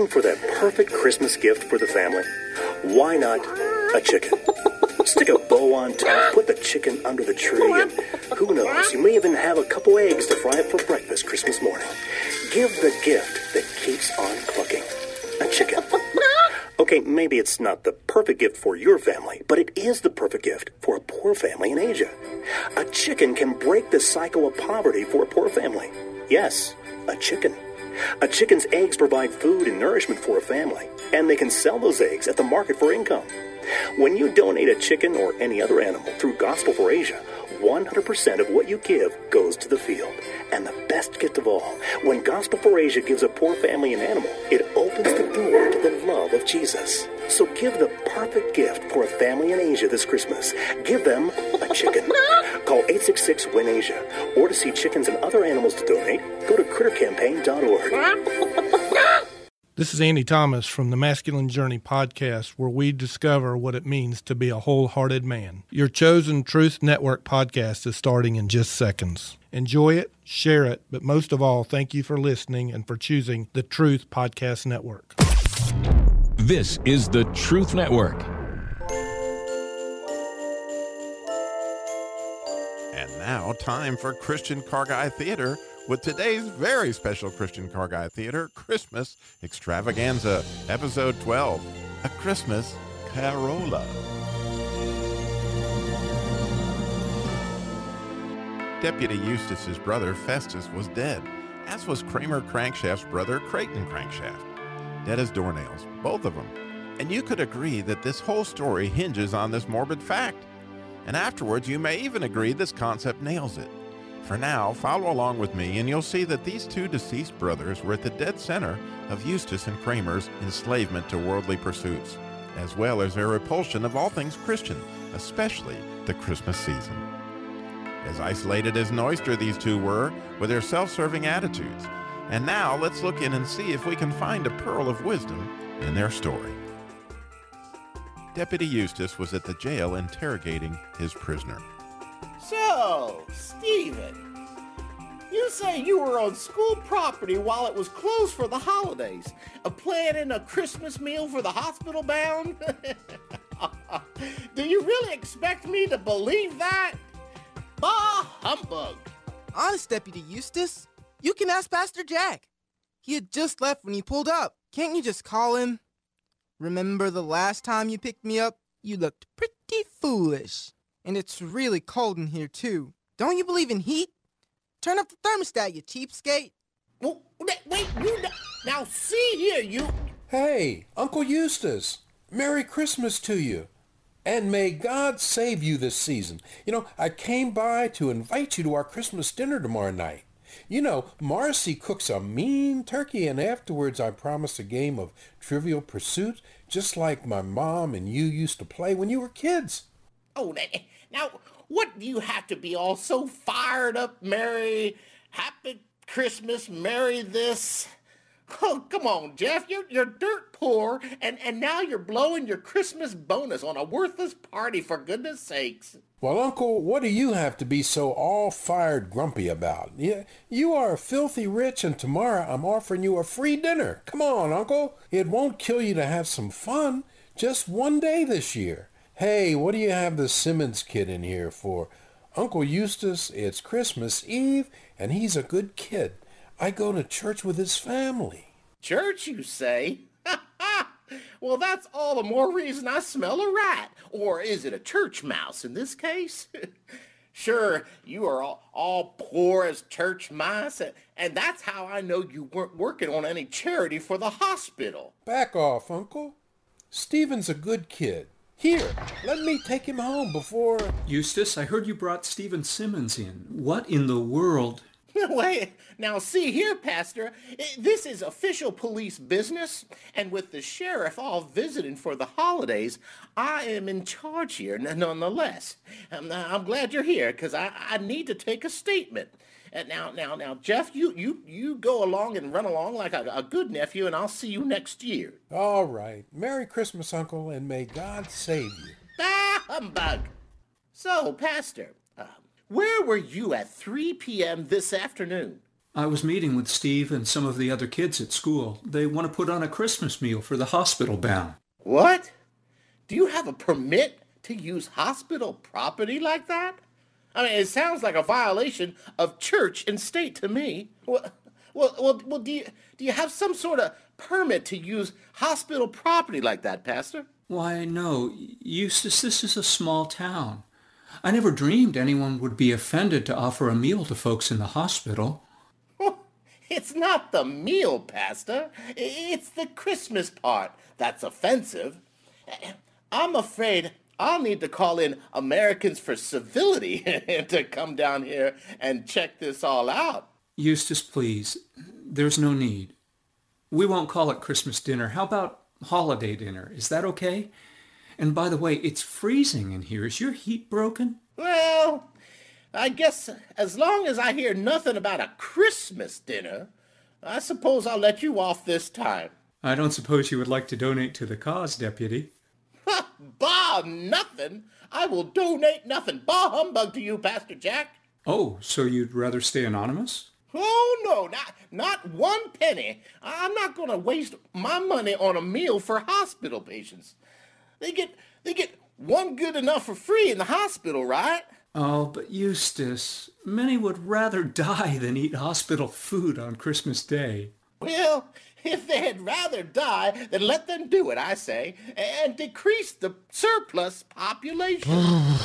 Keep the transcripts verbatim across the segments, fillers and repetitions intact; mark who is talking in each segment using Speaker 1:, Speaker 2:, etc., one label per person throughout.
Speaker 1: Looking for that perfect Christmas gift for the family? Why not a chicken? Stick a bow on top, put the chicken under the tree, and who knows, you may even have a couple eggs to fry up for breakfast Christmas morning. Give the gift that keeps on clucking. A chicken. Okay, maybe it's not the perfect gift for your family, but it is the perfect gift for a poor family in Asia. A chicken can break the cycle of poverty for a poor family. Yes, a chicken. A chicken's eggs provide food and nourishment for a family, and they can sell those eggs at the market for income. When you donate a chicken or any other animal through Gospel for Asia, one hundred percent of what you give goes to the field. And the best gift of all, when Gospel for Asia gives a poor family an animal, it opens the door to the love of Jesus. So give the perfect gift for a family in Asia this Christmas. Give them a chicken. Call eight six six, W I N, Asia. Or to see chickens and other animals to donate, go to critter campaign dot org.
Speaker 2: This is Andy Thomas from the Masculine Journey podcast, where we discover what it means to be a wholehearted man. Your chosen Truth Network podcast is starting in just seconds. Enjoy it, share it, but most of all, thank you for listening and for choosing the Truth Podcast Network.
Speaker 3: This is the Truth Network.
Speaker 4: And now, time for Christian Car Guy Theater with today's very special Christian Car Guy Theater Christmas Extravaganza, Episode twelve, A Christmas Carola. Deputy Eustace's brother Festus was dead, as was Kramer Crankshaft's brother Creighton Crankshaft. Dead as doornails, both of them. And you could agree that this whole story hinges on this morbid fact. And afterwards, you may even agree this concept nails it. For now, follow along with me and you'll see that these two deceased brothers were at the dead center of Eustace and Kramer's enslavement to worldly pursuits, as well as their repulsion of all things Christian, especially the Christmas season. As isolated as an oyster these two were, with their self-serving attitudes. And now let's look in and see if we can find a pearl of wisdom in their story. Deputy Eustace was at the jail interrogating his prisoner.
Speaker 5: So, Stephen, you say you were on school property while it was closed for the holidays, a planning a Christmas meal for the hospital bound? Do you really expect me to believe that? Bah humbug!
Speaker 6: Honest, Deputy Eustace, you can ask Pastor Jack. He had just left when you pulled up. Can't you just call him? Remember the last time you picked me up? You looked pretty foolish. And it's really cold in here, too. Don't you believe in heat? Turn up the thermostat, you cheapskate.
Speaker 5: Well, wait, you... Now, see here, you...
Speaker 7: Hey, Uncle Eustace, Merry Christmas to you. And may God save you this season. You know, I came by to invite you to our Christmas dinner tomorrow night. You know, Marcy cooks a mean turkey, and afterwards I promise a game of Trivial Pursuit, just like my mom and you used to play when you were kids.
Speaker 5: Oh, now, what do you have to be all so fired up, Merry, Happy Christmas, Merry this? Oh, come on, Jeff, you're, you're dirt poor, and, and now you're blowing your Christmas bonus on a worthless party, for goodness sakes.
Speaker 7: Well, Uncle, what do you have to be so all-fired grumpy about? You, you are filthy rich, and tomorrow I'm offering you a free dinner. Come on, Uncle. It won't kill you to have some fun. Just one day this year. Hey, what do you have the Simmons kid in here for? Uncle Eustace, it's Christmas Eve, and he's a good kid. I go to church with his family.
Speaker 5: Church, you say? Well, that's all the more reason I smell a rat. Or is it a church mouse in this case? Sure, you are all, all poor as church mice, and, and that's how I know you weren't working on any charity for the hospital.
Speaker 7: Back off, Uncle. Stephen's a good kid. Here, let me take him home before...
Speaker 8: Eustace, I heard you brought Stephen Simmons in. What in the world...
Speaker 5: Wait, now see here, Pastor, this is official police business, and with the sheriff all visiting for the holidays, I am in charge here nonetheless. I'm, I'm glad you're here, because I, I need to take a statement. Uh, now, now, now, Jeff, you, you, you go along and run along like a, a good nephew, and I'll see you next year.
Speaker 7: All right. Merry Christmas, Uncle, and may God save you.
Speaker 5: Ah, humbug. So, Pastor, uh, where were you at three p.m. this afternoon?
Speaker 8: I was meeting with Steve and some of the other kids at school. They want to put on a Christmas meal for the hospital bound.
Speaker 5: What? Do you have a permit to use hospital property like that? I mean, it sounds like a violation of church and state to me. Well, well, well, well do you, do you have some sort of permit to use hospital property like that, Pastor?
Speaker 8: Why, no, Eustace, this is a small town. I never dreamed anyone would be offended to offer a meal to folks in the hospital.
Speaker 5: It's not the meal, Pastor. It's the Christmas part that's offensive. I'm afraid I'll need to call in Americans for Civility to come down here and check this all out.
Speaker 8: Eustace, please. There's no need. We won't call it Christmas dinner. How about holiday dinner? Is that okay? And by the way, it's freezing in here. Is your heat broken?
Speaker 5: Well, I guess as long as I hear nothing about a Christmas dinner, I suppose I'll let you off this time.
Speaker 8: I don't suppose you would like to donate to the cause, Deputy.
Speaker 5: Bah, nothing. I will donate nothing. Bah humbug to you, Pastor Jack.
Speaker 8: Oh, so you'd rather stay anonymous?
Speaker 5: Oh, no, not, not one penny. I'm not going to waste my money on a meal for hospital patients. They get, they get one good enough for free in the hospital, right?
Speaker 8: Oh, but Eustace, many would rather die than eat hospital food on Christmas Day.
Speaker 5: Well, if they'd rather die, then let them do it, I say, and decrease the surplus population.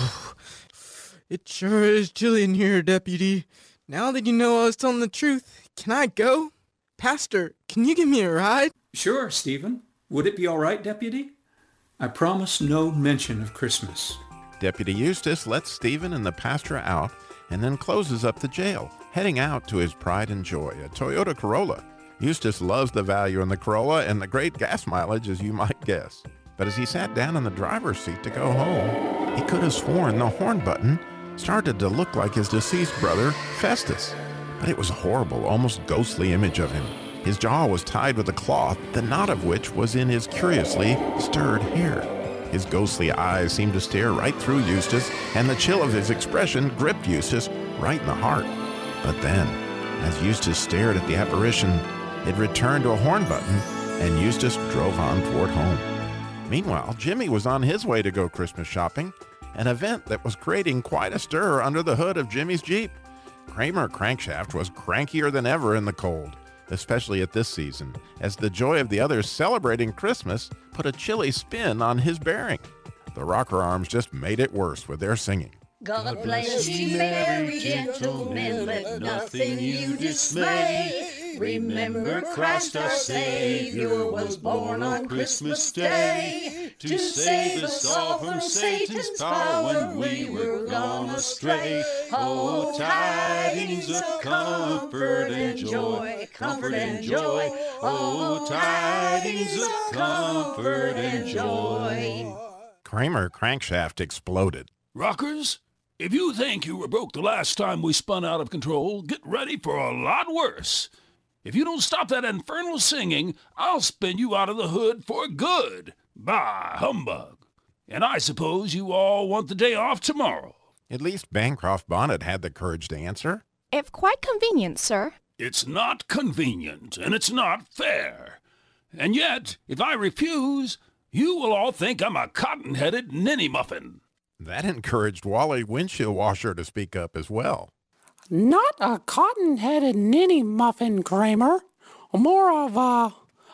Speaker 6: It sure is chilly in here, Deputy. Now that you know I was telling the truth, can I go? Pastor, can you give me a ride?
Speaker 8: Sure, Stephen. Would it be all right, Deputy? I promise no mention of Christmas.
Speaker 4: Deputy Eustace lets Stephen and the pastor out and then closes up the jail, heading out to his pride and joy, a Toyota Corolla. Eustace loves the value in the Corolla and the great gas mileage, as you might guess. But as he sat down in the driver's seat to go home, he could have sworn the horn button started to look like his deceased brother, Festus. But it was a horrible, almost ghostly image of him. His jaw was tied with a cloth, the knot of which was in his curiously stirred hair. His ghostly eyes seemed to stare right through Eustace, and the chill of his expression gripped Eustace right in the heart. But then, as Eustace stared at the apparition, it returned to a horn button, and Eustace drove on toward home. Meanwhile, Jimmy was on his way to go Christmas shopping, an event that was creating quite a stir under the hood of Jimmy's Jeep. Kramer Crankshaft was crankier than ever in the cold, especially at this season, as the joy of the others celebrating Christmas put a chilly spin on his bearing. The Rocker Arms just made it worse with their singing.
Speaker 9: God bless you, merry gentlemen, let nothing you dismay. Remember Christ our Savior was born on Christmas Day to save us all from Satan's power when we were gone astray. Oh, tidings of comfort and joy, comfort and joy. Oh, tidings of comfort and joy.
Speaker 4: Kramer Crankshaft exploded.
Speaker 10: Rockers, if you think you were broke the last time we spun out of control, get ready for a lot worse. If you don't stop that infernal singing, I'll spin you out of the hood for good. Bah, humbug. And I suppose you all want the day off tomorrow.
Speaker 4: At least Bancroft Bonnet had the courage to answer.
Speaker 11: If quite convenient, sir.
Speaker 10: It's not convenient, and it's not fair. And yet, if I refuse, you will all think I'm a cotton-headed ninny muffin.
Speaker 4: That encouraged Wally Windshield Washer to speak up as well.
Speaker 12: Not a cotton-headed ninny muffin, Kramer. More of a,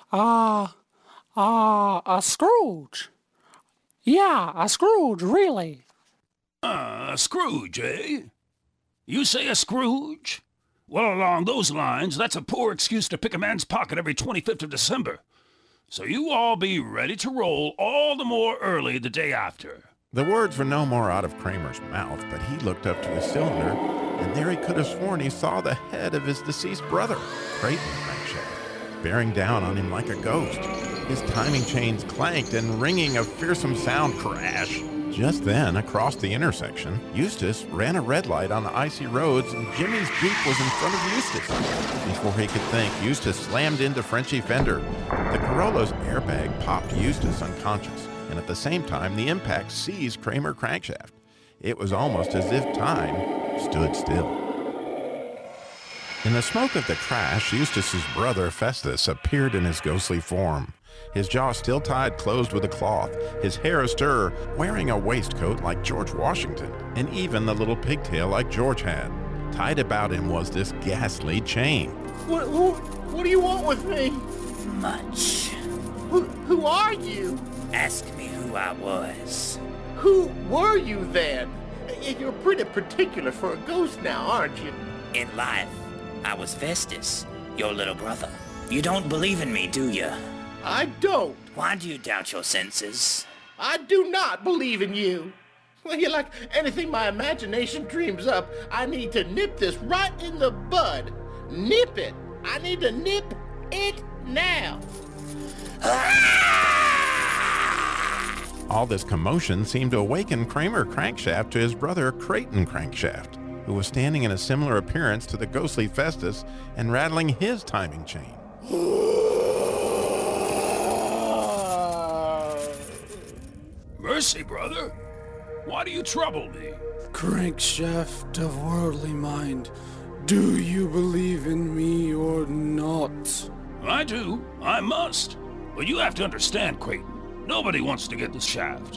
Speaker 12: a, a, a Scrooge. Yeah, a Scrooge, really.
Speaker 10: Ah, uh, a Scrooge, eh? You say a Scrooge? Well, along those lines, that's a poor excuse to pick a man's pocket every twenty-fifth of December. So you all be ready to roll all the more early the day after.
Speaker 4: The words were no more out of Kramer's mouth, but he looked up to his cylinder, and there he could have sworn he saw the head of his deceased brother, Creighton Crankshaft, bearing down on him like a ghost. His timing chains clanked, and ringing a fearsome sound crash. Just then, across the intersection, Eustace ran a red light on the icy roads, and Jimmy's Jeep was in front of Eustace. Before he could think, Eustace slammed into Frenchie Fender. The Corolla's airbag popped Eustace unconscious, and at the same time, the impact seized Kramer Crankshaft. It was almost as if time stood still. In the smoke of the crash, Eustace's brother Festus appeared in his ghostly form. His jaw still tied closed with a cloth, his hair astir, wearing a waistcoat like George Washington, and even the little pigtail like George had. Tied about him was this ghastly chain.
Speaker 5: What, who, what do you want with me?
Speaker 13: Much.
Speaker 5: Who, who are you?
Speaker 13: Ask me who I was.
Speaker 5: Who were you then? You're pretty particular for a ghost now, aren't you?
Speaker 13: In life, I was Festus, your little brother. You don't believe in me, do you?
Speaker 5: I don't.
Speaker 13: Why do you doubt your senses?
Speaker 5: I do not believe in you. Well, you're like anything my imagination dreams up. I need to nip this right in the bud. Nip it. I need to nip it now.
Speaker 4: All this commotion seemed to awaken Kramer Crankshaft to his brother Creighton Crankshaft, who was standing in a similar appearance to the ghostly Festus and rattling his timing chain.
Speaker 10: Mercy, brother. Why do you trouble me?
Speaker 14: Crankshaft of worldly mind, do you believe in me or not?
Speaker 10: I do. I must. But you have to understand, Creighton. Nobody wants to get the shaft.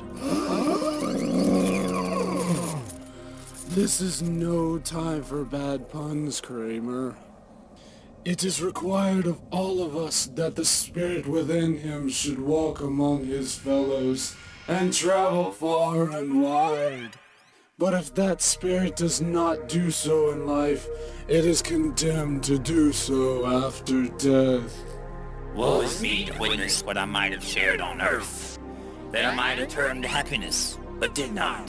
Speaker 14: This is no time for bad puns, Kramer. It is required of all of us that the spirit within him should walk among his fellows and travel far and wide. But if that spirit does not do so in life, it is condemned to do so after death.
Speaker 13: Woe is me to witness what I might have shared on earth, that I might have turned to happiness, but did not.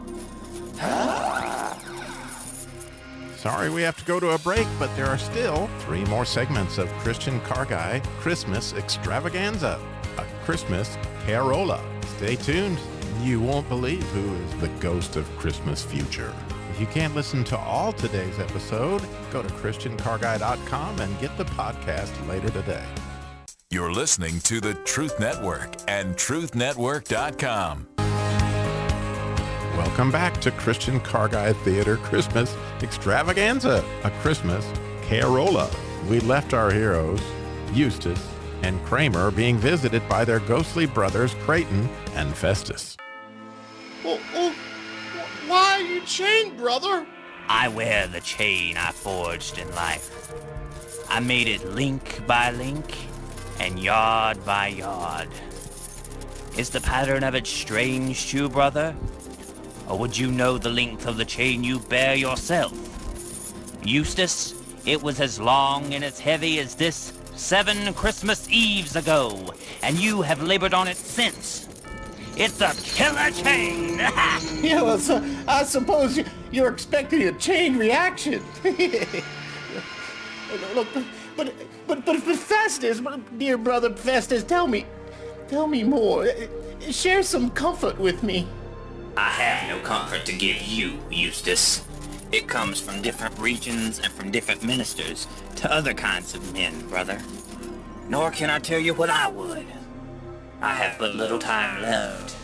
Speaker 4: Sorry we have to go to a break, but there are still three more segments of Christian Car Guy Christmas Extravaganza, a Christmas Carola. Stay tuned. You won't believe who is the ghost of Christmas future. If you can't listen to all today's episode, go to Christian Car Guy dot com and get the podcast later today.
Speaker 15: You're listening to the Truth Network and truth network dot com.
Speaker 4: Welcome back to Christian Car Guy Theater Christmas Extravaganza, a Christmas Carola. We left our heroes, Eustace and Kramer, being visited by their ghostly brothers Creighton and Festus.
Speaker 5: Well, well, why are you chained, brother?
Speaker 13: I wear the chain I forged in life. I made it link by link and yard by yard. Is the pattern of it strange to you, brother? Or would you know the length of the chain you bear yourself? Eustace, it was as long and as heavy as this seven Christmas Eves ago, and you have labored on it since. It's a killer chain!
Speaker 5: Yeah, well, so, I suppose you, you're expecting a chain reaction. Look, but, but, but, but Festus, dear brother Festus, tell me, tell me more. Share some comfort with me.
Speaker 13: I have no comfort to give you, Eustace. It comes from different regions and from different ministers to other kinds of men, brother. Nor can I tell you what I would. I have but little time left.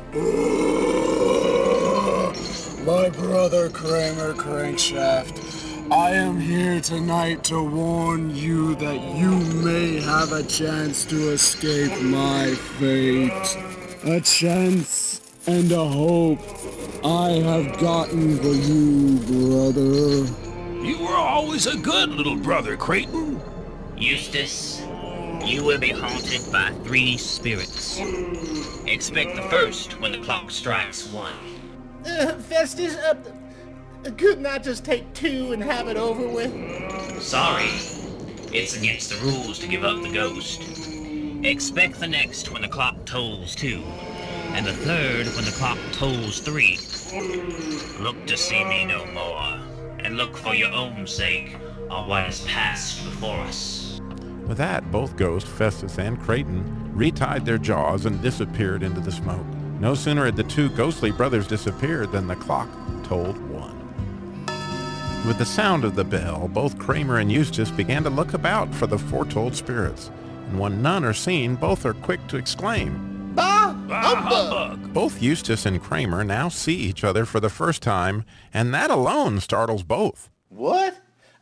Speaker 14: My brother Kramer Crankshaft, I am here tonight to warn you that you may have a chance to escape my fate. A chance and a hope I have gotten for you, brother.
Speaker 10: You were always a good little brother, Creighton.
Speaker 13: Eustace, you will be haunted by three spirits. Expect the first when the clock strikes one.
Speaker 5: Uh, Festus, uh, couldn't I just take two and have it over with?
Speaker 13: Sorry, it's against the rules to give up the ghost. Expect the next when the clock tolls two, and the third when the clock tolls three. Look to see me no more, and look for your own sake on what has passed before us.
Speaker 4: With that, both ghosts, Festus and Creighton, retied their jaws and disappeared into the smoke. No sooner had the two ghostly brothers disappeared than the clock tolled one. With the sound of the bell, both Kramer and Eustace began to look about for the foretold spirits, and when none are seen, both are quick to exclaim,
Speaker 5: Bah!
Speaker 10: Humbug!
Speaker 4: Both Eustace and Kramer now see each other for the first time, and that alone startles both.
Speaker 5: What?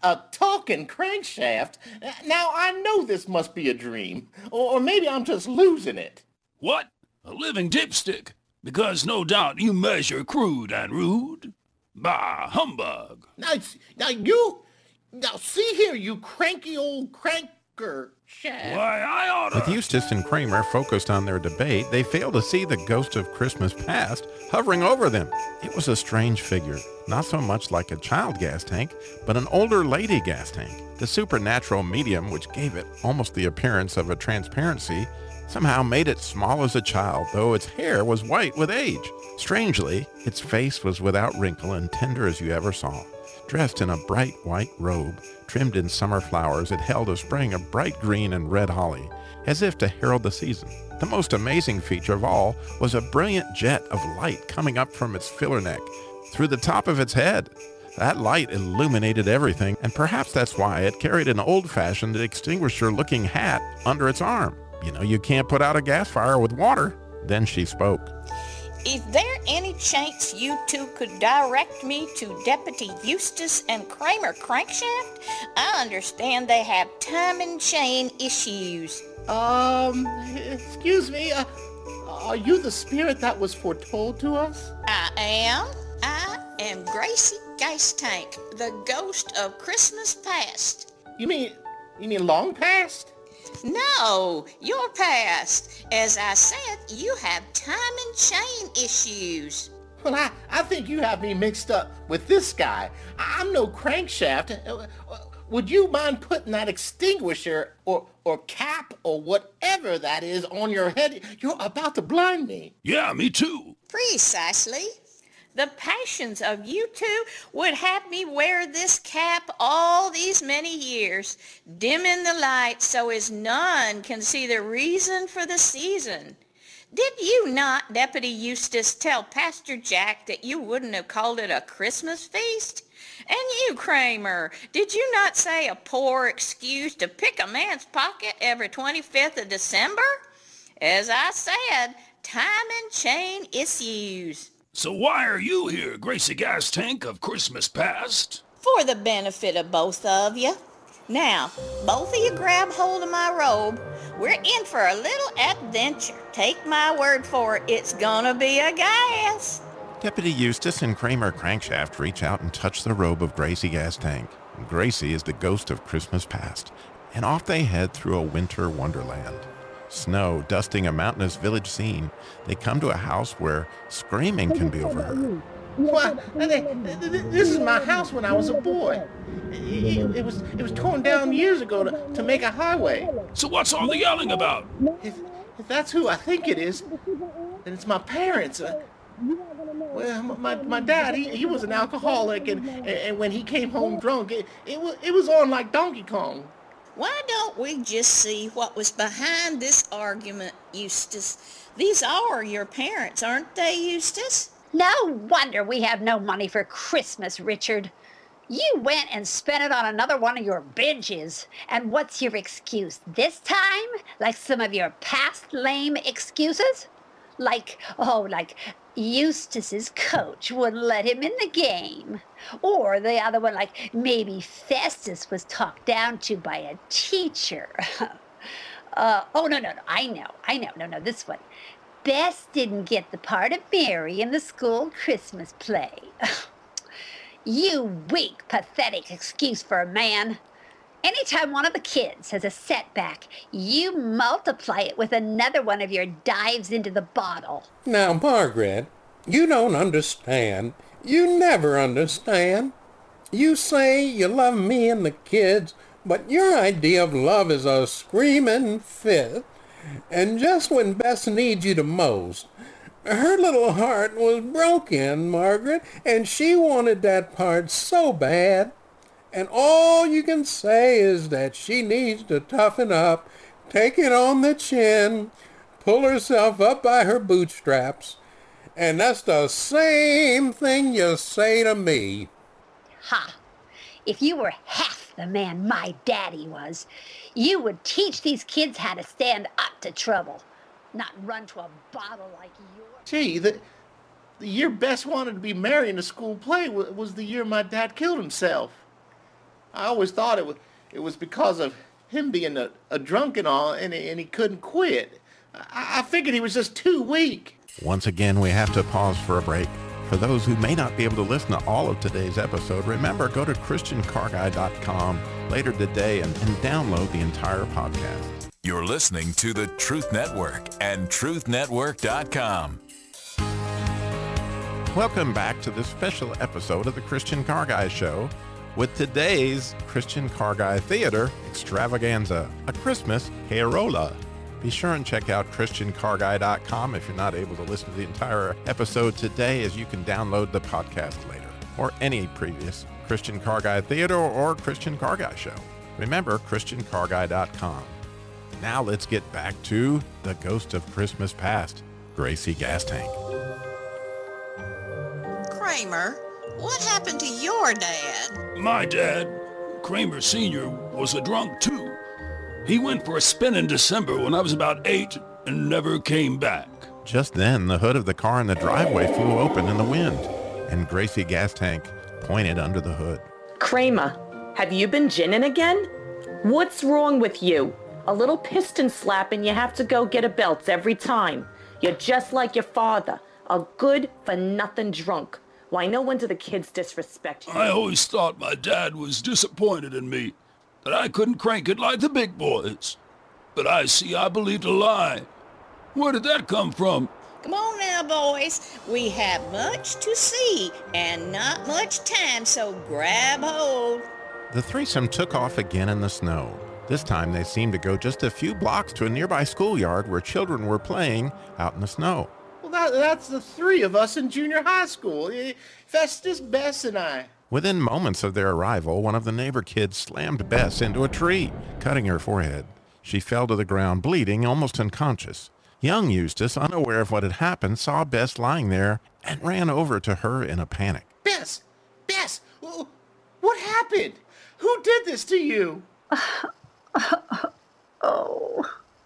Speaker 5: A talking crankshaft? Now, I know this must be a dream. Or, or maybe I'm just losing it.
Speaker 10: What? A living dipstick? Because no doubt you measure crude and rude? Bah, humbug.
Speaker 5: Now, now you... Now, see here, you cranky old cranker shaft.
Speaker 10: Why, I oughta...
Speaker 4: With Eustace and Kramer focused on their debate, they failed to see the ghost of Christmas past hovering over them. It was a strange figure, not so much like a child gas tank, but an older lady gas tank. The supernatural medium, which gave it almost the appearance of a transparency, somehow made it small as a child, though its hair was white with age. Strangely, its face was without wrinkle and tender as you ever saw. Dressed in a bright white robe, trimmed in summer flowers, it held a spring of bright green and red holly, as if to herald the season. The most amazing feature of all was a brilliant jet of light coming up from its filler neck, through the top of its head. That light illuminated everything, and perhaps that's why it carried an old-fashioned extinguisher-looking hat under its arm. You know, you can't put out a gas fire with water. Then she spoke.
Speaker 16: Is there any chance you two could direct me to Deputy Eustace and Kramer Crankshaft? I understand they have time and chain issues.
Speaker 5: Um, excuse me, uh, are you the spirit that was foretold to us?
Speaker 16: I am. I am Gracie Gas Tank, the ghost of Christmas past.
Speaker 5: You mean, you mean long past?
Speaker 16: No, your past. As I said, you have time and chain issues.
Speaker 5: Well, I, I think you have me mixed up with this guy. I'm no crankshaft. Would you mind putting that extinguisher or, or cap or whatever that is on your head? You're about to blind me.
Speaker 10: Yeah, me too.
Speaker 16: Precisely. The passions of you two would have me wear this cap all these many years, dimming the light so as none can see the reason for the season. Did you not, Deputy Eustace, tell Pastor Jack that you wouldn't have called it a Christmas feast? And you, Kramer, did you not say a poor excuse to pick a man's pocket every twenty-fifth of December? As I said, time and chain issues.
Speaker 10: So why are you here, Gracie Gas Tank of Christmas past?
Speaker 16: For the benefit of both of you. Now, both of you grab hold of my robe. We're in for a little adventure. Take my word for it, it's gonna be a gas.
Speaker 4: Deputy Eustace and Kramer Crankshaft reach out and touch the robe of Gracie Gas Tank. Gracie is the ghost of Christmas past, and off they head through a winter wonderland. Snow dusting a mountainous village scene, they come to a house where screaming can be overheard.
Speaker 5: What? This is my house when I was a boy. It, it was it was torn down years ago to, to make a highway.
Speaker 10: So what's all the yelling about?
Speaker 5: If, if that's who I think it is, then it's my parents. Uh, well, my my dad, he, he was an alcoholic, and, and when he came home drunk, it, it, was, it was on like Donkey Kong.
Speaker 16: Why don't we just see what was behind this argument, Eustace? These are your parents, aren't they, Eustace?
Speaker 17: No wonder we have no money for Christmas, Richard. You went and spent it on another one of your binges. And what's your excuse this time? Like some of your past lame excuses? Like, oh, like Eustace's coach wouldn't let him in the game. Or the other one, like maybe Festus was talked down to by a teacher. uh, oh, no, no, no, I know, I know, no, no, this one. Bess didn't get the part of Mary in the school Christmas play. You weak, pathetic excuse for a man. Anytime one of the kids has a setback, you multiply it with another one of your dives into the bottle.
Speaker 7: Now, Margaret, you don't understand. You never understand. You say you love me and the kids, but your idea of love is a screaming fit. And just when Bess needs you the most, her little heart was broken, Margaret, and she wanted that part so bad. And all you can say is that she needs to toughen up, take it on the chin, pull herself up by her bootstraps. And that's the same thing you say to me.
Speaker 17: Ha! If you were half the man my daddy was, you would teach these kids how to stand up to trouble, not run to a bottle like yours.
Speaker 5: Gee, the, the year Bess wanted to be married in a school play was the year my dad killed himself. I always thought it was, it was because of him being a, a drunk and all, and, and he couldn't quit. I, I figured he was just too weak.
Speaker 4: Once again, we have to pause for a break. For those who may not be able to listen to all of today's episode, remember, go to Christian Car Guy dot com later today and, and download the entire podcast.
Speaker 15: You're listening to the Truth Network and truth network dot com.
Speaker 4: Welcome back to this special episode of the Christian Car Guy Show with today's Christian Car Guy Theater Extravaganza, a Christmas Carola. Be sure and check out Christian Car Guy dot com if you're not able to listen to the entire episode today, as you can download the podcast later, or any previous Christian Car Guy Theater or Christian Car Guy Show. Remember, Christian Car Guy dot com. Now let's get back to the ghost of Christmas past, Gracie Gas Tank.
Speaker 16: Kramer, what happened to your dad?
Speaker 10: My dad, Kramer Senior, was a drunk too. He went for a spin in December when I was about eight and never came back.
Speaker 4: Just then, the hood of the car in the driveway flew open in the wind, and Gracie Gas Tank pointed under the hood.
Speaker 18: Kramer, have you been ginning again? What's wrong with you? A little piston slap and you have to go get a belt every time. You're just like your father, a good-for-nothing drunk. Why, no wonder the kids disrespect you.
Speaker 10: I always thought my dad was disappointed in me, that I couldn't crank it like the big boys. But I see I believed a lie. Where did that come from?
Speaker 16: Come on now, boys. We have much to see and not much time, so grab hold.
Speaker 4: The threesome took off again in the snow. This time they seemed to go just a few blocks to a nearby schoolyard where children were playing out in the snow.
Speaker 5: Well, that, that's the three of us in junior high school. Festus, Bess, and I.
Speaker 4: Within moments of their arrival, one of the neighbor kids slammed Bess into a tree, cutting her forehead. She fell to the ground, bleeding, almost unconscious. Young Eustace, unaware of what had happened, saw Bess lying there and ran over to her in a panic.
Speaker 5: Bess! Bess! What happened? Who did this to you?
Speaker 17: Oh.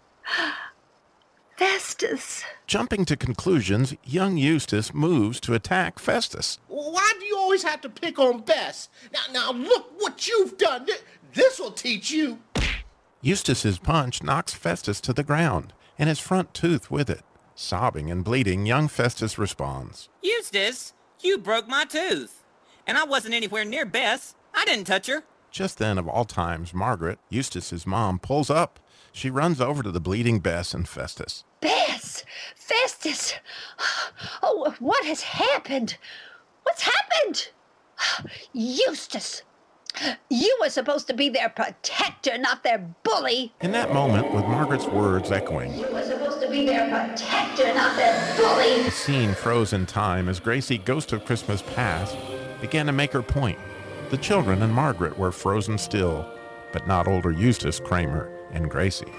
Speaker 17: Festus.
Speaker 4: Jumping to conclusions, young Eustace moves to attack Festus.
Speaker 5: Why do you always have to pick on Bess? Now, now look what you've done. This will teach you.
Speaker 4: Eustace's punch knocks Festus to the ground, and his front tooth with it. Sobbing and bleeding, young Festus responds.
Speaker 19: Eustace, you broke my tooth. And I wasn't anywhere near Bess. I didn't touch her.
Speaker 4: Just then, of all times, Margaret, Eustace's mom, pulls up. She runs over to the bleeding Bess and Festus.
Speaker 17: Bess! Festus! Oh, what has happened? What's happened? Eustace! You were supposed to be their protector, not their bully.
Speaker 4: In that moment, with Margaret's words echoing,
Speaker 17: You were supposed to be their protector, not their bully.
Speaker 4: the scene froze in time as Gracie, Ghost of Christmas Past, began to make her point. The children and Margaret were frozen still, but not older Eustace, Kramer, and Gracie.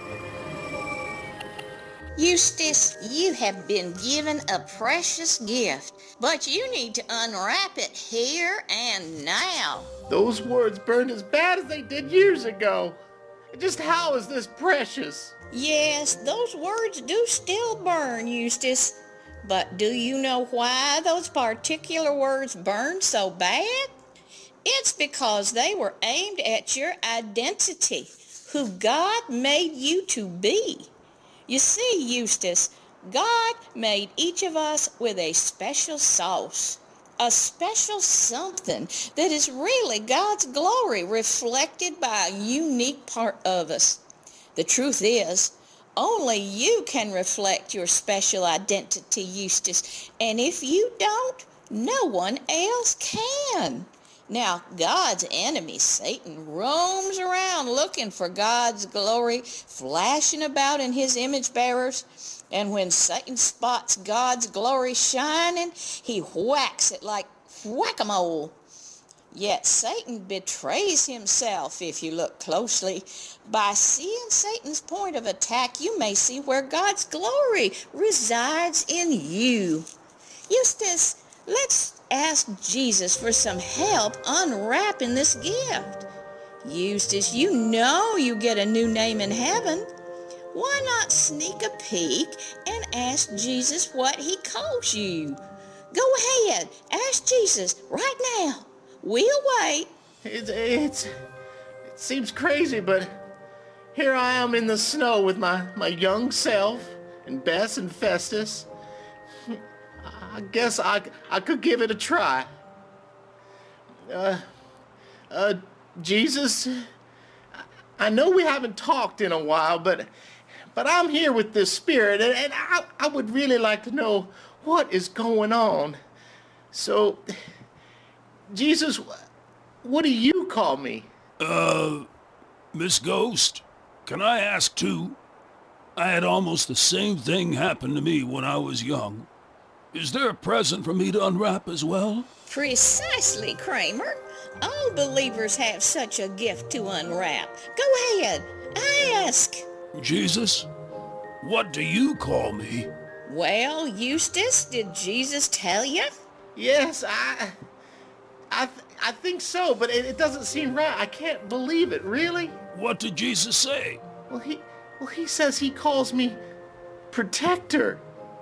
Speaker 16: Eustace, you have been given a precious gift, but you need to unwrap it here and now.
Speaker 5: Those words burned as bad as they did years ago. Just how is this precious?
Speaker 16: Yes, those words do still burn, Eustace. But do you know why those particular words burn so bad? It's because they were aimed at your identity, who God made you to be. You see, Eustace, God made each of us with a special sauce, a special something that is really God's glory reflected by a unique part of us. The truth is, only you can reflect your special identity, Eustace, and if you don't, no one else can. Now, God's enemy, Satan, roams around looking for God's glory, flashing about in his image bearers. And when Satan spots God's glory shining, he whacks it like whack-a-mole. Yet Satan betrays himself if you look closely. By seeing Satan's point of attack, you may see where God's glory resides in you. Eustace, let's ask Jesus for some help unwrapping this gift. Eustace, you know you get a new name in heaven. Why not sneak a peek and ask Jesus what he calls you? Go ahead, ask Jesus right now. We'll wait.
Speaker 5: It's, it's, It seems crazy, but here I am in the snow with my, my young self and Bess and Festus. I guess I, I could give it a try. Uh, uh, Jesus, I know we haven't talked in a while, but but I'm here with this spirit, and, and I, I would really like to know what is going on. So, Jesus, what do you call me?
Speaker 10: Uh, Miss Ghost, can I ask too? I had almost the same thing happen to me when I was young. Is there a present for me to unwrap as well?
Speaker 16: Precisely, Kramer. All believers have such a gift to unwrap. Go ahead, ask.
Speaker 10: Jesus, what do you call me?
Speaker 16: Well, Eustace, did Jesus tell you?
Speaker 5: Yes, I... I, th- I think so, but it, it doesn't seem right. I can't believe it, really.
Speaker 10: What did Jesus say?
Speaker 5: Well, he... Well, he says he calls me protector.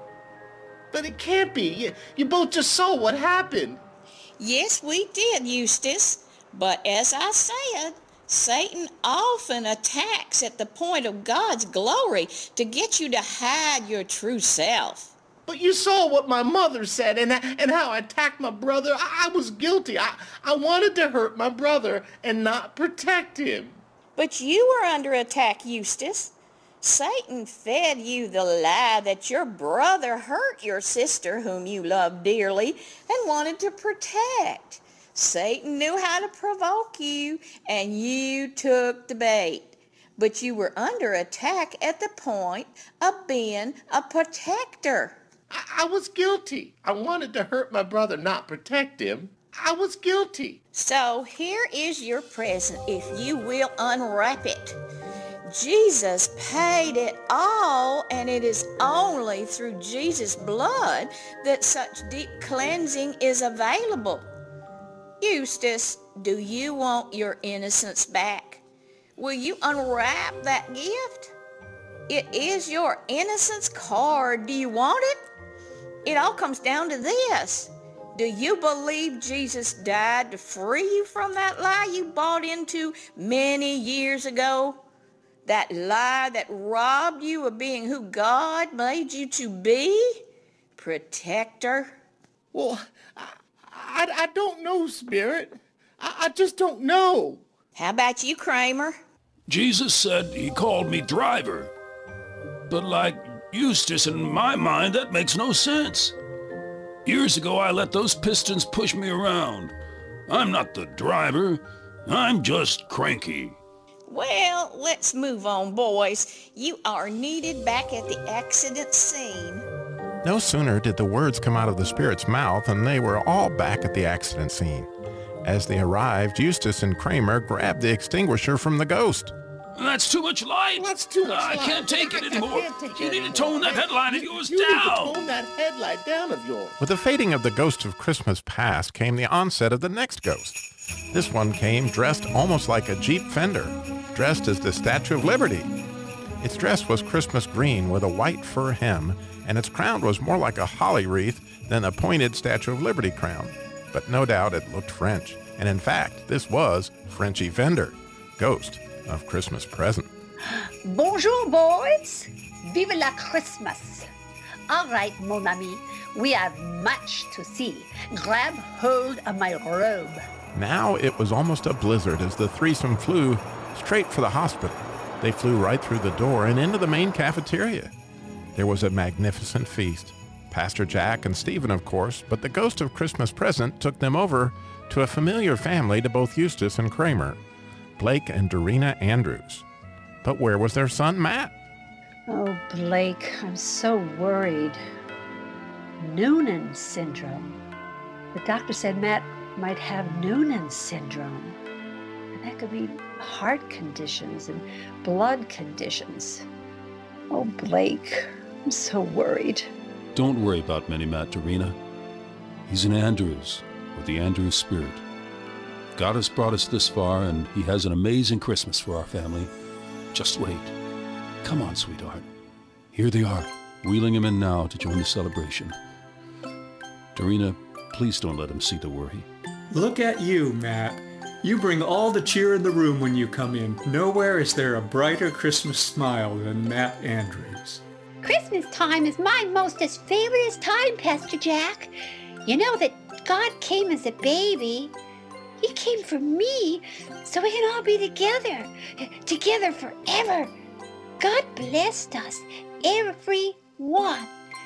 Speaker 5: But it can't be. You, you both just saw what happened.
Speaker 16: Yes, we did, Eustace. But as I said, Satan often attacks at the point of God's glory to get you to hide your true self.
Speaker 5: But you saw what my mother said and, and how I attacked my brother. I, I was guilty. I, I wanted to hurt my brother and not protect him.
Speaker 16: But you were under attack, Eustace. Satan fed you the lie that your brother hurt your sister, whom you loved dearly, and wanted to protect. Satan knew how to provoke you, and you took the bait. But you were under attack at the point of being a protector.
Speaker 5: I, I was guilty. I wanted to hurt my brother, not protect him. I was guilty.
Speaker 16: So here is your present, if you will unwrap it. Jesus paid it all, and it is only through Jesus' blood that such deep cleansing is available. Eustace, do you want your innocence back? Will you unwrap that gift? It is your innocence card. Do you want it? It all comes down to this. Do you believe Jesus died to free you from that lie you bought into many years ago? That lie that robbed you of being who God made you to be? Protector?
Speaker 5: Well, I, I, I don't know, Spirit. I, I just don't know.
Speaker 16: How about you, Kramer?
Speaker 10: Jesus said he called me driver. But like Eustace, in my mind, that makes no sense. Years ago, I let those pistons push me around. I'm not the driver. I'm just cranky.
Speaker 16: Well, let's move on, boys. You are needed back at the accident scene.
Speaker 4: No sooner did the words come out of the spirit's mouth than they were all back at the accident scene. As they arrived, Eustace and Kramer grabbed the extinguisher from the ghost.
Speaker 10: That's too much light.
Speaker 5: That's too much
Speaker 10: uh,
Speaker 5: light.
Speaker 10: I can't take it anymore.
Speaker 5: Take
Speaker 10: you
Speaker 5: it
Speaker 10: need
Speaker 5: anymore.
Speaker 10: to tone that headlight of yours
Speaker 5: you
Speaker 10: down.
Speaker 5: You need to tone that headlight down of yours.
Speaker 4: With the fading of the ghost of Christmas past came the onset of the next ghost. This one came dressed almost like a Jeep Fender, dressed as the Statue of Liberty. Its dress was Christmas green with a white fur hem, and its crown was more like a holly wreath than a pointed Statue of Liberty crown. But no doubt it looked French, and in fact, this was Frenchy Fender, ghost of Christmas present.
Speaker 17: Bonjour, boys. Vive la Christmas. All right, mon ami, we have much to see. Grab hold of my robe.
Speaker 4: Now it was almost a blizzard as the threesome flew straight for the hospital. They flew right through the door and into the main cafeteria. There was a magnificent feast. Pastor Jack and Stephen, of course, but the ghost of Christmas present took them over to a familiar family to both Eustace and Kramer, Blake and Dorina Andrews. But where was their son, Matt?
Speaker 17: Oh, Blake, I'm so worried. Noonan syndrome. The doctor said Matt might have Noonan syndrome. And that could mean heart conditions and blood conditions. Oh, Blake, I'm so worried.
Speaker 10: Don't worry about Mini Matt, Dorina. He's an Andrews, with the Andrews spirit. God has brought us this far, and he has an amazing Christmas for our family. Just wait. Come on, sweetheart. Here they are, wheeling him in now to join the celebration. Dorina, please don't let him see the worry.
Speaker 8: Look at you, Matt. You bring all the cheer in the room when you come in. Nowhere is there a brighter Christmas smile than Matt Andrews.
Speaker 17: Christmas time is my mostest favoriteest time, Pastor Jack. You know that God came as a baby. He came for me so we can all be together, together forever. God blessed us, everyone.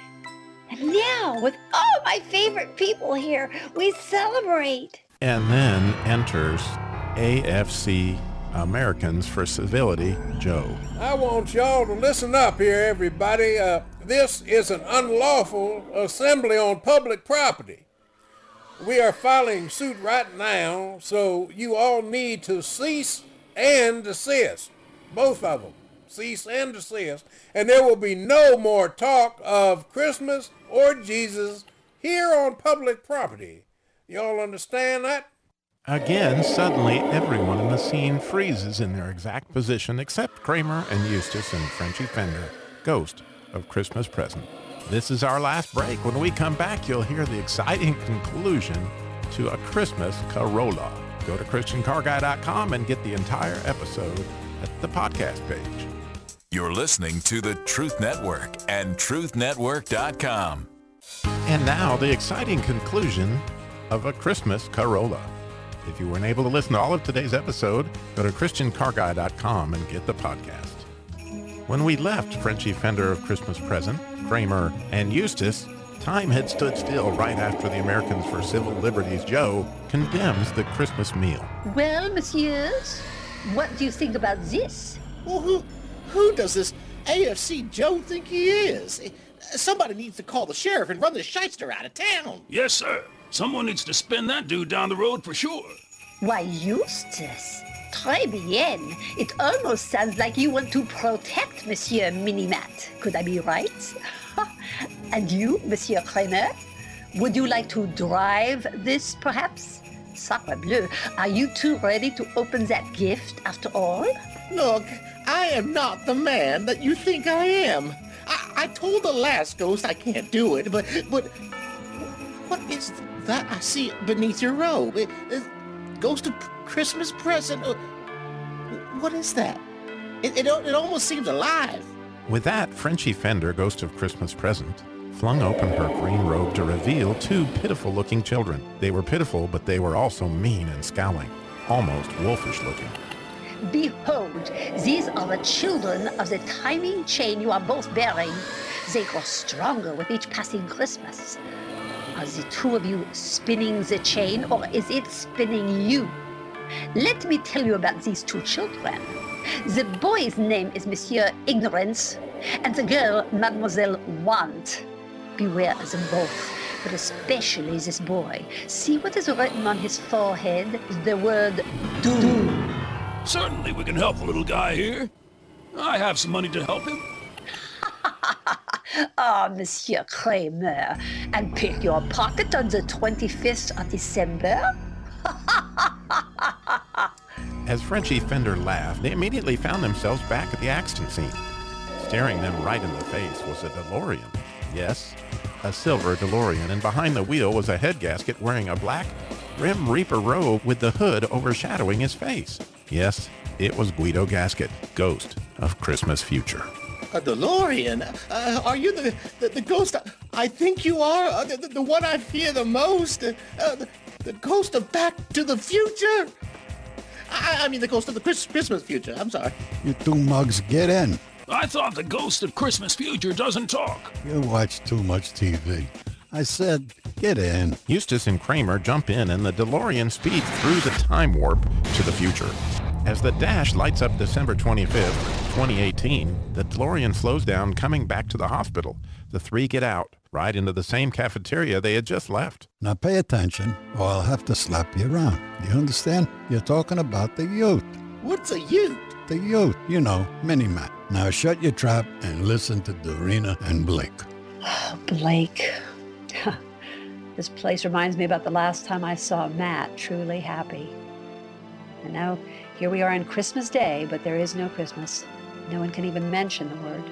Speaker 17: And now, with all my favorite people here, we celebrate.
Speaker 4: And then enters A F C, Americans for Civility, Joe.
Speaker 7: I want y'all to listen up here, everybody. Uh, this is an unlawful assembly on public property. We are filing suit right now, so you all need to cease and desist. Both of them. Cease and desist. And there will be no more talk of Christmas or Jesus here on public property. Y'all understand that?
Speaker 4: Again, suddenly everyone in the scene freezes in their exact position except Kramer and Eustace and Frenchy Fender, Ghost of Christmas Present. This is our last break. When we come back, you'll hear the exciting conclusion to A Christmas Carolla. Go to Christian Car Guy dot com and get the entire episode at the podcast page.
Speaker 15: You're listening to the Truth Network and truth network dot com.
Speaker 4: And now, the exciting conclusion of A Christmas Carolla. If you weren't able to listen to all of today's episode, go to Christian Car Guy dot com and get the podcast. When we left Frenchy Fender of Christmas Present, Kramer, and Eustace, time had stood still right after the Americans for Civil Liberties Joe condemns the Christmas meal.
Speaker 17: Well, messieurs, what do you think about this?
Speaker 5: Well, who, who does this A F C Joe think he is? Somebody needs to call the sheriff and run this shyster out of town.
Speaker 10: Yes, sir. Someone needs to spin that dude down the road for sure.
Speaker 17: Why, Eustace, très bien. It almost sounds like you want to protect Monsieur Minimat. Could I be right? And you, Monsieur Kramer? Would you like to drive this, perhaps? Sacre bleu, are you two ready to open that gift after all?
Speaker 5: Look, I am not the man that you think I am. I, I told the last ghost I can't do it, but, but, what is that I see beneath your robe? It, it, ghost of Christmas present? Uh, what is that? It, it, it almost seems alive.
Speaker 4: With that, Frenchy Fender, Ghost of Christmas Present, flung open her green robe to reveal two pitiful-looking children. They were pitiful, but they were also mean and scowling, almost wolfish-looking.
Speaker 17: Behold, these are the children of the timing chain you are both bearing. They grow stronger with each passing Christmas. Are the two of you spinning the chain, or is it spinning you? Let me tell you about these two children. The boy's name is Monsieur Ignorance, and the girl, Mademoiselle Want. Beware of them both, but especially this boy. See what is written on his forehead? The word doom.
Speaker 10: Certainly we can help the little guy here. I have some money to help him.
Speaker 17: Ah, oh, Monsieur Kramer, and pick your pocket on the twenty-fifth of December?
Speaker 4: As Frenchy Fender laughed, they immediately found themselves back at the accident scene. Staring them right in the face was a DeLorean. Yes, a silver DeLorean, and behind the wheel was a head gasket wearing a black Grim Reaper robe with the hood overshadowing his face. Yes, it was Guido Gasket, Ghost of Christmas Future.
Speaker 5: A DeLorean? Uh, are you the, the, the ghost I, I think you are? Uh, the, the one I fear the most? Uh, the, the ghost of Back to the Future? I, I mean the ghost of the Chris, Christmas Future. I'm sorry.
Speaker 20: You two mugs, get in.
Speaker 10: I thought the ghost of Christmas Future doesn't talk.
Speaker 20: You watch too much T V. I said, get in.
Speaker 4: Eustace and Kramer jump in, and the DeLorean speeds through the time warp to the future. As the dash lights up December twenty-fifth, twenty eighteen, the DeLorean slows down, coming back to the hospital. The three get out, right into the same cafeteria they had just left.
Speaker 20: Now pay attention, or I'll have to slap you around. You understand? You're talking about the youth.
Speaker 5: What's a youth?
Speaker 20: The youth, you know, Mini-Matt. Now shut your trap and listen to Dorina and Blake.
Speaker 17: Oh, Blake. This place reminds me about the last time I saw Matt truly happy. And now, here we are on Christmas Day, but there is no Christmas. No one can even mention the word.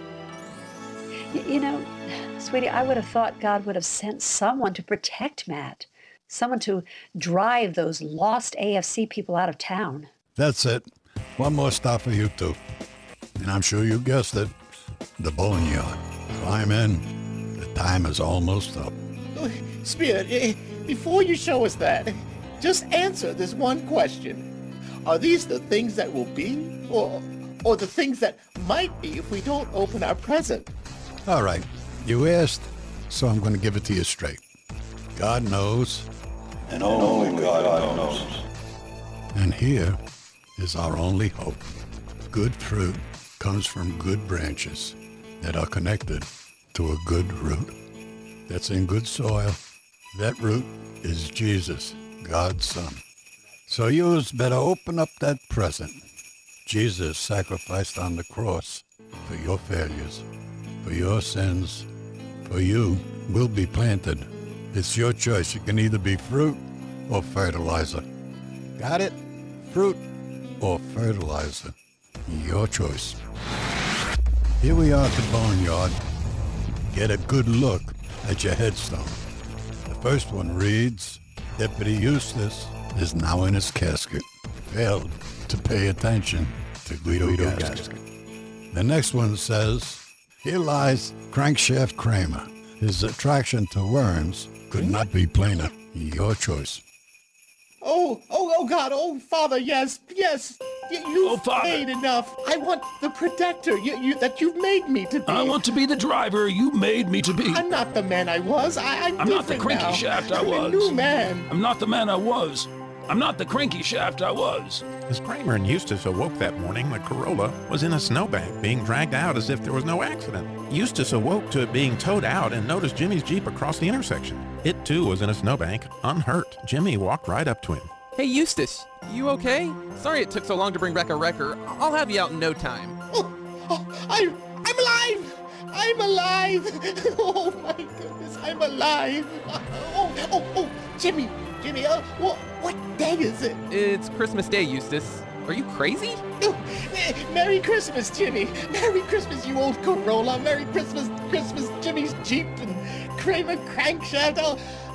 Speaker 17: Y- you know, sweetie, I would have thought God would have sent someone to protect Matt. Someone to drive those lost A F C people out of town.
Speaker 20: That's it. One more stop for you two. And I'm sure you guessed it, the boneyard. Climb in. The time is almost up.
Speaker 5: Spirit, eh, before you show us that, just answer this one question. Are these the things that will be, or, or the things that might be if we don't open our present?
Speaker 20: All right, you asked, so I'm going to give it to you straight. God knows.
Speaker 21: And only God knows.
Speaker 20: And here is our only hope. Good fruit comes from good branches that are connected to a good root that's in good soil. That root is Jesus, God's Son. So you better open up that present. Jesus sacrificed on the cross for your failures, for your sins, for you will be planted. It's your choice. You can either be fruit or fertilizer. Got it? Fruit or fertilizer. Your choice. Here we are at the boneyard. Get a good look at your headstone. The first one reads, Deputy Eustace is now in his casket. Failed to pay attention to Guido, Guido Gasket. Gasket. The next one says, here lies Crankshaft Kramer. His attraction to worms could not be plainer. Your choice.
Speaker 5: Oh, oh, oh, God, oh, Father, yes, yes. You, you've
Speaker 10: Oh, Father.
Speaker 5: paid enough. I want the protector you, you, that you've made me to be.
Speaker 10: I want to be the driver you made me to be.
Speaker 5: I'm not the man I was. I, I'm
Speaker 10: I'm not the
Speaker 5: different
Speaker 10: cranky
Speaker 5: now.
Speaker 10: shaft I
Speaker 5: I'm
Speaker 10: was.
Speaker 5: a new man.
Speaker 10: I'm not the man I was. I'm not the cranky shaft I was.
Speaker 4: As Kramer and Eustace awoke that morning, the Corolla was in a snowbank, being dragged out as if there was no accident. Eustace awoke to it being towed out and noticed Jimmy's Jeep across the intersection. It, too, was in a snowbank, unhurt. Jimmy walked right up to him.
Speaker 22: Hey, Eustace, you okay? Sorry it took so long to bring back a wrecker. I'll have you out in no time.
Speaker 5: Oh, oh, I, I'm alive! I'm alive! Oh, my goodness, I'm alive! Oh, oh, oh, Jimmy, Jimmy, uh, what, what day is it?
Speaker 22: It's Christmas Day, Eustace. Are you crazy?
Speaker 5: Oh, Merry Christmas, Jimmy! Merry Christmas, you old Corolla! Merry Christmas, Christmas, Jimmy's Jeep and Kramer Crankshaft! Oh,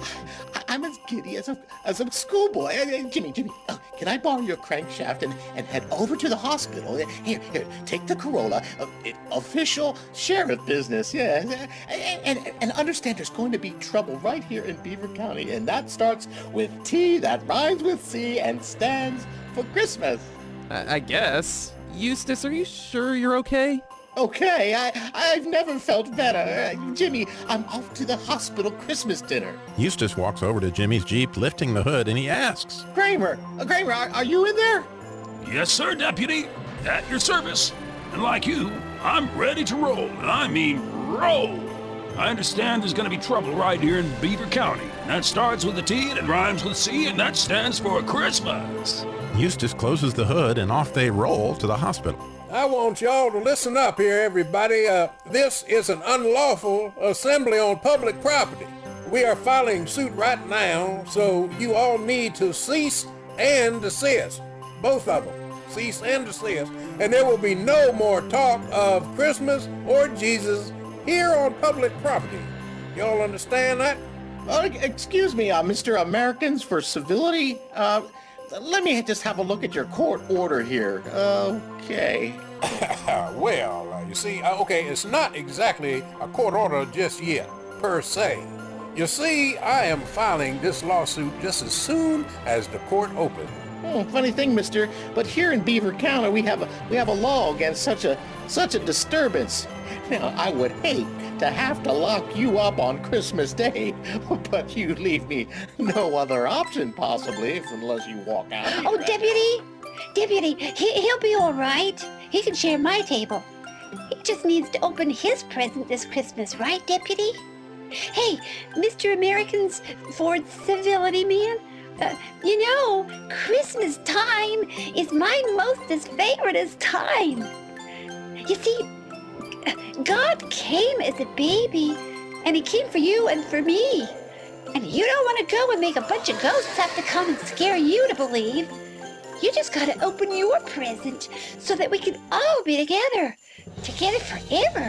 Speaker 5: I'm as giddy as a as a schoolboy. Jimmy, Jimmy, oh, can I borrow your crankshaft and, and head over to the hospital? Here, here, take the Corolla. Uh, official sheriff business, yeah. And, and, and understand there's going to be trouble right here in Beaver County, and that starts with T, that rhymes with C, and stands for Christmas.
Speaker 22: I, I guess. Eustace, are you sure you're okay?
Speaker 5: Okay, I, I've never felt better. Uh, Jimmy, I'm off to the hospital Christmas dinner.
Speaker 4: Eustace walks over to Jimmy's Jeep, lifting the hood, and he asks,
Speaker 5: Kramer, uh, Kramer, are, are you in there?
Speaker 10: Yes, sir, Deputy. At your service. And like you, I'm ready to roll. And I mean roll. I understand there's going to be trouble right here in Beaver County. That starts with a T and it rhymes with C, and that stands for Christmas.
Speaker 4: Eustace closes the hood, and off they roll to the hospital.
Speaker 7: I want y'all to listen up here, everybody. Uh, this is an unlawful assembly on public property. We are filing suit right now, so you all need to cease and desist. Both of them. Cease and desist. And there will be no more talk of Christmas or Jesus here on public property. Y'all understand that?
Speaker 5: Uh, excuse me, uh, Mister Americans for Civility. Uh, let me just have a look at your court order here. Okay.
Speaker 7: Well, uh, you see, uh, okay, it's not exactly a court order just yet, per se. You see, I am filing this lawsuit just as soon as the court opens.
Speaker 5: Oh, funny thing, mister, but here in Beaver County, we have a we have a law against such a such a disturbance. Now, I would hate to have to lock you up on Christmas Day, but you leave me no other option, possibly, unless you walk out.
Speaker 17: Oh, Deputy! Deputy, he, he'll be all right. He can share my table. He just needs to open his present this Christmas, right, Deputy? Hey, Mister Americans for Civility Man, uh, you know, Christmas time is my mostest favoriteest time. You see, God came as a baby, and he came for you and for me. And you don't want to go and make a bunch of ghosts have to come and scare you to believe. You just gotta open your present so that we can all be together, together forever.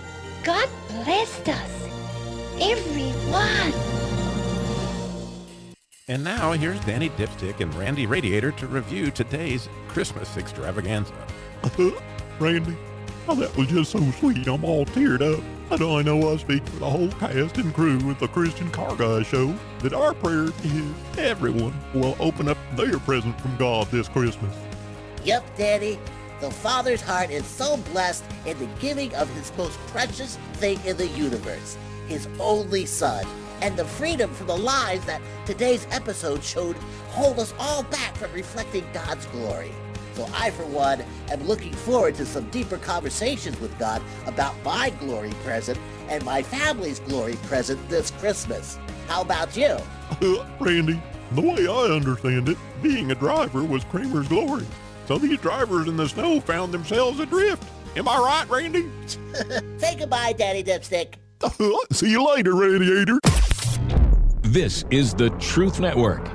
Speaker 17: God bless us, everyone.
Speaker 4: And now here's Danny Dipstick and Randy Radiator to review today's Christmas extravaganza.
Speaker 1: Randy, oh, that was just so sweet. I'm all teared up. I know I know I speak for the whole cast and crew with the Christian Car Guy show that our prayer is everyone will open up their present from God this Christmas.
Speaker 2: Yep, Daddy. The Father's heart is so blessed in the giving of his most precious thing in the universe, his only Son, and the freedom from the lies that today's episode showed hold us all back from reflecting God's glory. So I, for one, am looking forward to some deeper conversations with God about my glory present and my family's glory present this Christmas. How about you?
Speaker 1: Randy, the way I understand it, being a driver was Kramer's glory. So these drivers in the snow found themselves adrift. Am I right, Randy?
Speaker 2: Say goodbye, Daddy Dipstick.
Speaker 1: See you later, Radiator.
Speaker 3: This is the Truth Network.